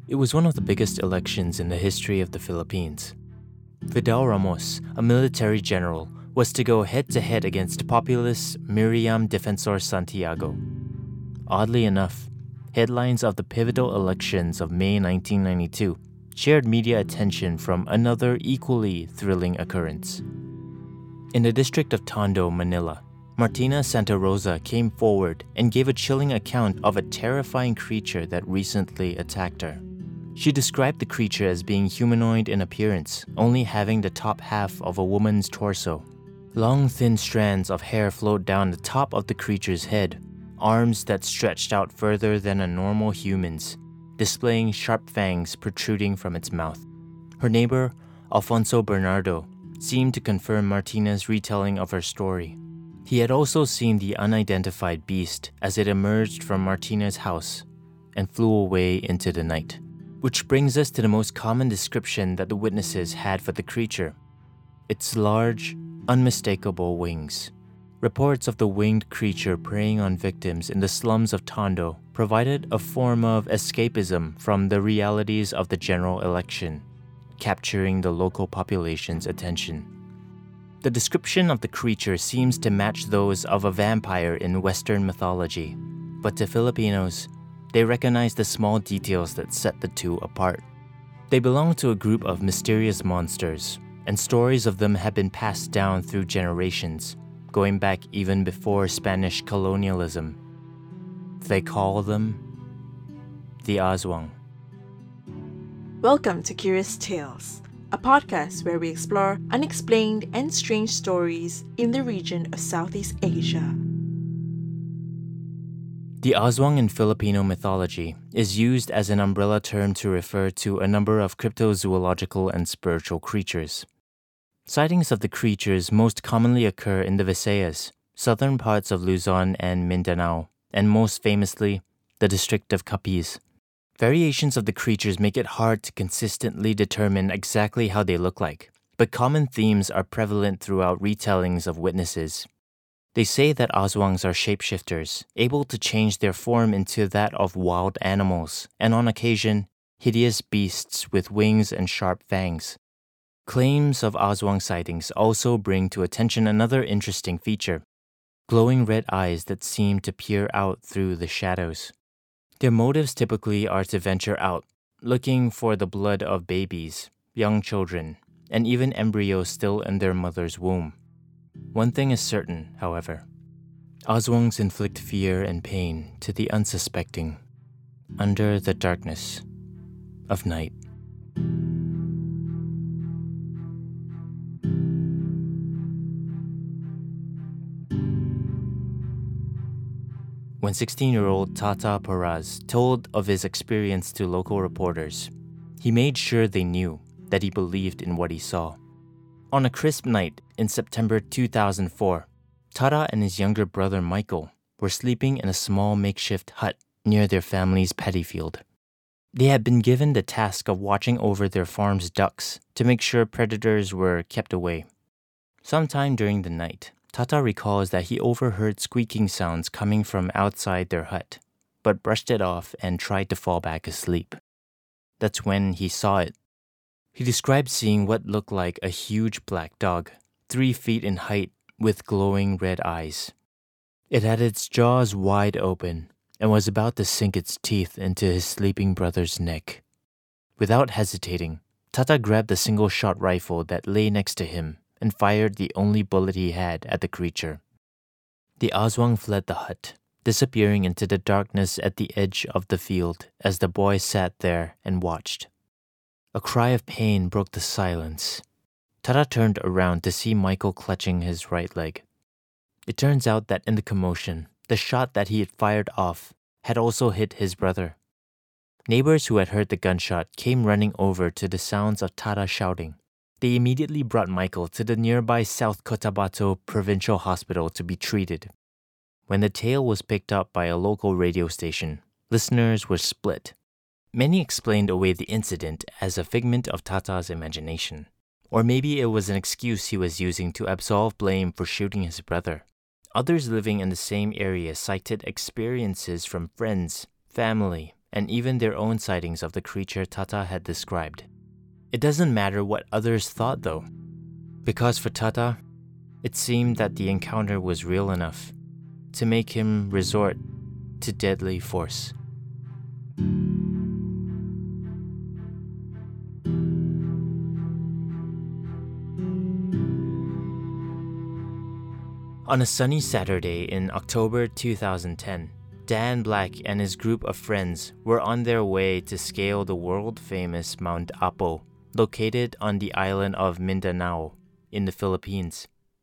It was one of the biggest elections in the history of the Philippines. Fidel Ramos, a military general, was to go head-to-head against populist Miriam Defensor Santiago. Oddly enough, headlines of the pivotal elections of May 1992 shared media attention from another equally thrilling occurrence. In the district of Tondo, Manila, Martina Santa Rosa came forward and gave a chilling account of a terrifying creature that recently attacked her. She described the creature as being humanoid in appearance, only having the top half of a woman's torso. Long, thin strands of hair flowed down the top of the creature's head, arms that stretched out further than a normal human's, displaying sharp fangs protruding from its mouth. Her neighbor, Alfonso Bernardo, seemed to confirm Martina's retelling of her story. He had also seen the unidentified beast as it emerged from Martina's house and flew away into the night. Which brings us to the most common description that the witnesses had for the creature: its large, unmistakable wings. Reports of the winged creature preying on victims in the slums of Tondo provided a form of escapism from the realities of the general election, capturing the local population's attention. The description of the creature seems to match those of a vampire in Western mythology, but to Filipinos, they recognize the small details that set the two apart. They belong to a group of mysterious monsters, and stories of them have been passed down through generations, going back even before Spanish colonialism. They call them the Aswang. Welcome to Curious Tales, a podcast where we explore unexplained and strange stories in the region of Southeast Asia. The Aswang in Filipino mythology is used as an umbrella term to refer to a number of cryptozoological and spiritual creatures. Sightings of the creatures most commonly occur in the Visayas, southern parts of Luzon and Mindanao, and most famously, the district of Capiz. Variations of the creatures make it hard to consistently determine exactly how they look like, but common themes are prevalent throughout retellings of witnesses. They say that Aswangs are shapeshifters, able to change their form into that of wild animals, and on occasion, hideous beasts with wings and sharp fangs. Claims of Aswang sightings also bring to attention another interesting feature: glowing red eyes that seem to peer out through the shadows. Their motives typically are to venture out, looking for the blood of babies, young children, and even embryos still in their mother's womb. One thing is certain, however: Aswangs inflict fear and pain to the unsuspecting, under the darkness of night. When 16-year-old Tata Paraz told of his experience to local reporters, he made sure they knew that he believed in what he saw. On a crisp night in September 2004, Tata and his younger brother Michael were sleeping in a small makeshift hut near their family's paddy field. They had been given the task of watching over their farm's ducks to make sure predators were kept away. Sometime during the night, Tata recalls that he overheard squeaking sounds coming from outside their hut, but brushed it off and tried to fall back asleep. That's when he saw it. He described seeing what looked like a huge black dog, 3 feet in height, with glowing red eyes. It had its jaws wide open and was about to sink its teeth into his sleeping brother's neck. Without hesitating, Tata grabbed the single-shot rifle that lay next to him and fired the only bullet he had at the creature. The Aswang fled the hut, disappearing into the darkness at the edge of the field as the boy sat there and watched. A cry of pain broke the silence. Tata turned around to see Michael clutching his right leg. It turns out that in the commotion, the shot that he had fired off had also hit his brother. Neighbors who had heard the gunshot came running over to the sounds of Tata shouting. They immediately brought Michael to the nearby South Cotabato Provincial Hospital to be treated. When the tale was picked up by a local radio station, listeners were split. Many explained away the incident as a figment of Tata's imagination, or maybe it was an excuse he was using to absolve blame for shooting his brother. Others living in the same area cited experiences from friends, family, and even their own sightings of the creature Tata had described. It doesn't matter what others thought though, because for Tata, it seemed that the encounter was real enough to make him resort to deadly force. On a sunny Saturday in October 2010, Dan Black and his group of friends were on their way to scale the world-famous Mount Apo, located on the island of Mindanao in the Philippines.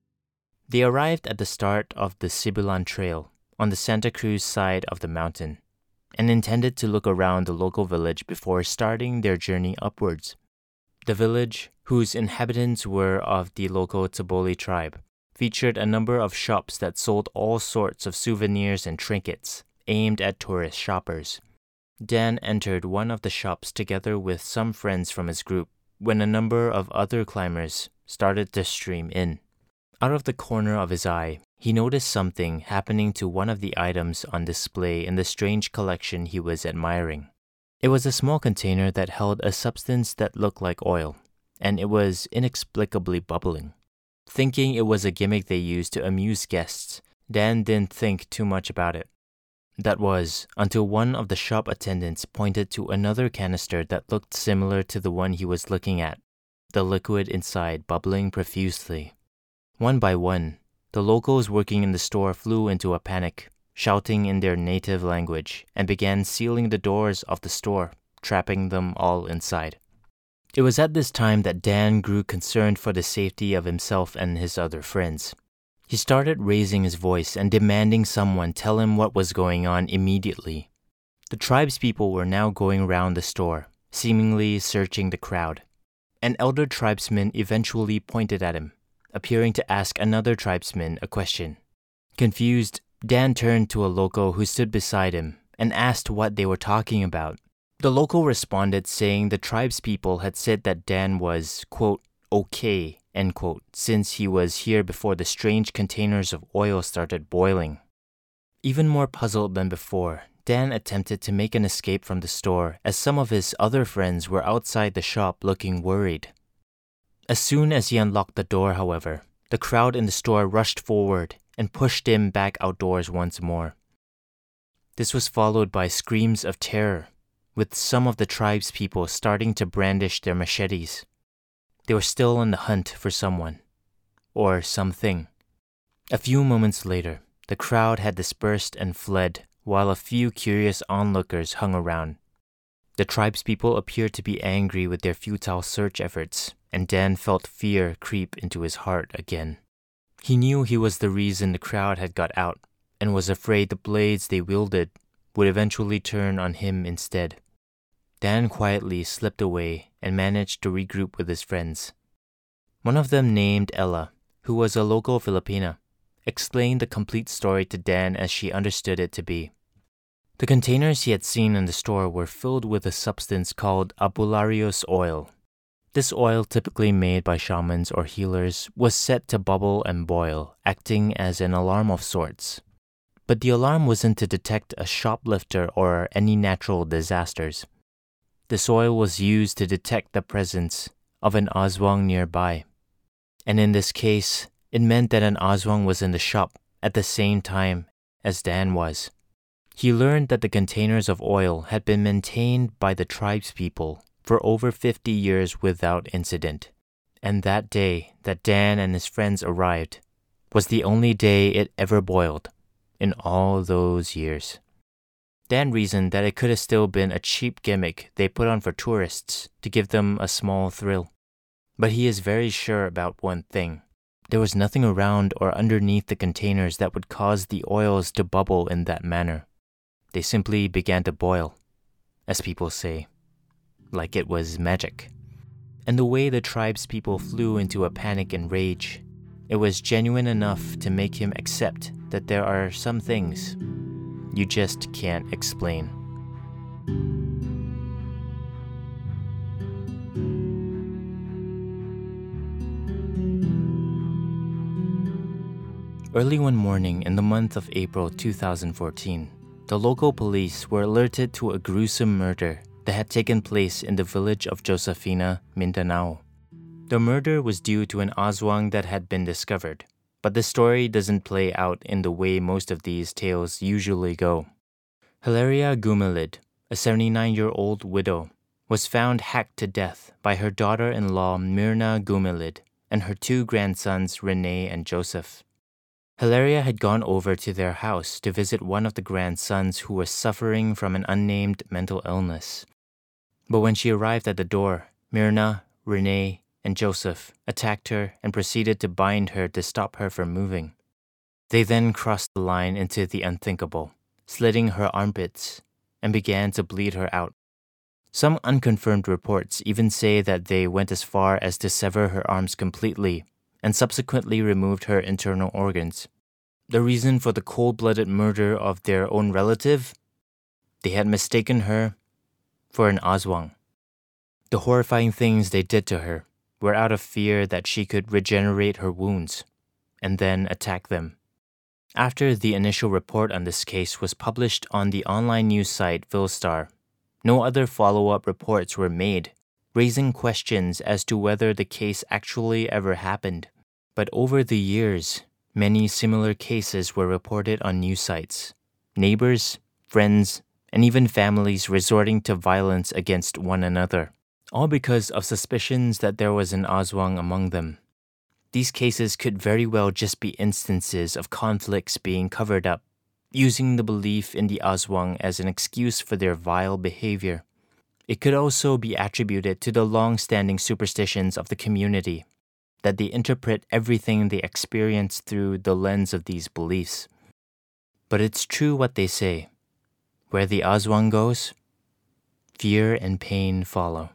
They arrived at the start of the Sibulan Trail on the Santa Cruz side of the mountain and intended to look around the local village before starting their journey upwards. The village, whose inhabitants were of the local Taboli tribe, featured a number of shops that sold all sorts of souvenirs and trinkets aimed at tourist shoppers. Dan entered one of the shops together with some friends from his group when a number of other climbers started to stream in. Out of the corner of his eye, he noticed something happening to one of the items on display in the strange collection he was admiring. It was a small container that held a substance that looked like oil, and it was inexplicably bubbling. Thinking it was a gimmick they used to amuse guests, Dan didn't think too much about it. That was until one of the shop attendants pointed to another canister that looked similar to the one he was looking at, the liquid inside bubbling profusely. One by one, the locals working in the store flew into a panic, shouting in their native language, and began sealing the doors of the store, trapping them all inside. It was at this time that Dan grew concerned for the safety of himself and his other friends. He started raising his voice and demanding someone tell him what was going on immediately. The tribespeople were now going around the store, seemingly searching the crowd. An elder tribesman eventually pointed at him, appearing to ask another tribesman a question. Confused, Dan turned to a local who stood beside him and asked what they were talking about. The local responded saying the tribespeople had said that Dan was, quote, okay, end quote, since he was here before the strange containers of oil started boiling. Even more puzzled than before, Dan attempted to make an escape from the store as some of his other friends were outside the shop looking worried. As soon as he unlocked the door, however, the crowd in the store rushed forward and pushed him back outdoors once more. This was followed by screams of terror, with some of the tribespeople starting to brandish their machetes. They were still on the hunt for someone, or something. A few moments later, the crowd had dispersed and fled, while a few curious onlookers hung around. The tribespeople appeared to be angry with their futile search efforts, and Dan felt fear creep into his heart again. He knew he was the reason the crowd had got out, and was afraid the blades they wielded would eventually turn on him instead. Dan quietly slipped away and managed to regroup with his friends. One of them, named Ella, who was a local Filipina, explained the complete story to Dan as she understood it to be. The containers he had seen in the store were filled with a substance called Abularios oil. This oil, typically made by shamans or healers, was set to bubble and boil, acting as an alarm of sorts. But the alarm wasn't to detect a shoplifter or any natural disasters. This oil was used to detect the presence of an aswang nearby. And in this case, it meant that an aswang was in the shop at the same time as Dan was. He learned that the containers of oil had been maintained by the tribespeople for over 50 years without incident. And that day that Dan and his friends arrived was the only day it ever boiled in all those years. Dan reasoned that it could have still been a cheap gimmick they put on for tourists to give them a small thrill. But he is very sure about one thing. There was nothing around or underneath the containers that would cause the oils to bubble in that manner. They simply began to boil, as people say, like it was magic. And the way the tribespeople flew into a panic and rage, it was genuine enough to make him accept that there are some things you just can't explain. Early one morning in the month of April 2014, the local police were alerted to a gruesome murder that had taken place in the village of Josefina, Mindanao. The murder was due to an aswang that had been discovered, but the story doesn't play out in the way most of these tales usually go. Hilaria Gumelid, a 79-year-old widow, was found hacked to death by her daughter-in-law Myrna Gumelid and her two grandsons Rene and Joseph. Hilaria had gone over to their house to visit one of the grandsons who was suffering from an unnamed mental illness. But when she arrived at the door, Myrna, Rene, and Joseph attacked her and proceeded to bind her to stop her from moving. They then crossed the line into the unthinkable, slitting her armpits, and began to bleed her out. Some unconfirmed reports even say that they went as far as to sever her arms completely and subsequently removed her internal organs. The reason for the cold-blooded murder of their own relative? They had mistaken her for an aswang. The horrifying things they did to her were out of fear that she could regenerate her wounds and then attack them. After the initial report on this case was published on the online news site Philstar, no other follow-up reports were made, raising questions as to whether the case actually ever happened. But over the years, many similar cases were reported on news sites. Neighbors, friends, and even families resorting to violence against one another, all because of suspicions that there was an aswang among them. These cases could very well just be instances of conflicts being covered up, using the belief in the aswang as an excuse for their vile behavior. It could also be attributed to the long-standing superstitions of the community, that they interpret everything they experience through the lens of these beliefs. But it's true what they say. Where the aswang goes, fear and pain follow.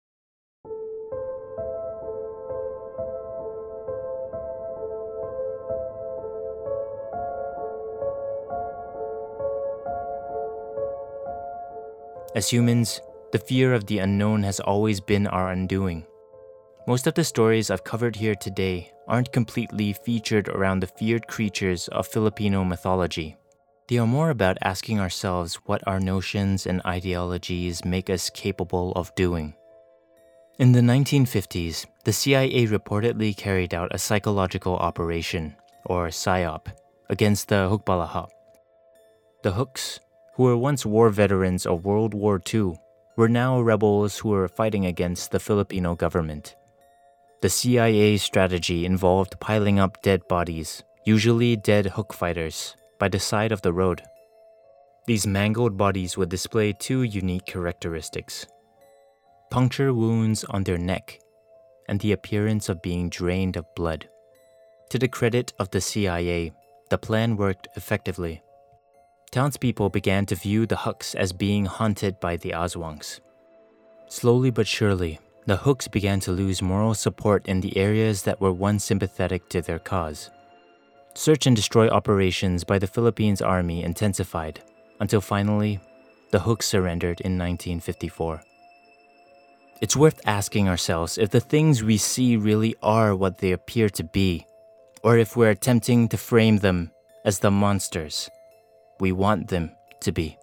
As humans, the fear of the unknown has always been our undoing. Most of the stories I've covered here today aren't completely featured around the feared creatures of Filipino mythology. They are more about asking ourselves what our notions and ideologies make us capable of doing. In the 1950s, the CIA reportedly carried out a psychological operation, or PSYOP, against the Hukbalahap. The Hooks, who were once war veterans of World War II, were now rebels who were fighting against the Filipino government. The CIA strategy involved piling up dead bodies, usually dead Hook fighters, by the side of the road. These mangled bodies would display two unique characteristics: puncture wounds on their neck and the appearance of being drained of blood. To the credit of the CIA, the plan worked effectively. Townspeople began to view the Hooks as being haunted by the aswangs. Slowly but surely, the Hooks began to lose moral support in the areas that were once sympathetic to their cause. Search and destroy operations by the Philippines Army intensified, until finally, the Hooks surrendered in 1954. It's worth asking ourselves if the things we see really are what they appear to be, or if we're attempting to frame them as the monsters we want them to be.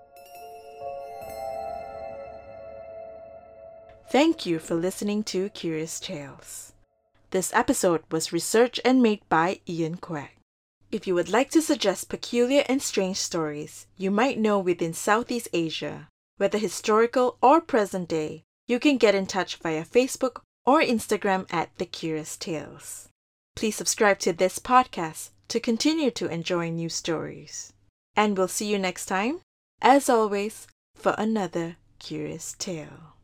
Thank you for listening to Curious Tales. This episode was researched and made by Ian Quack. If you would like to suggest peculiar and strange stories you might know within Southeast Asia, whether historical or present day, you can get in touch via Facebook or Instagram at The Curious Tales. Please subscribe to this podcast to continue to enjoy new stories. And we'll see you next time, as always, for another Curious Tale.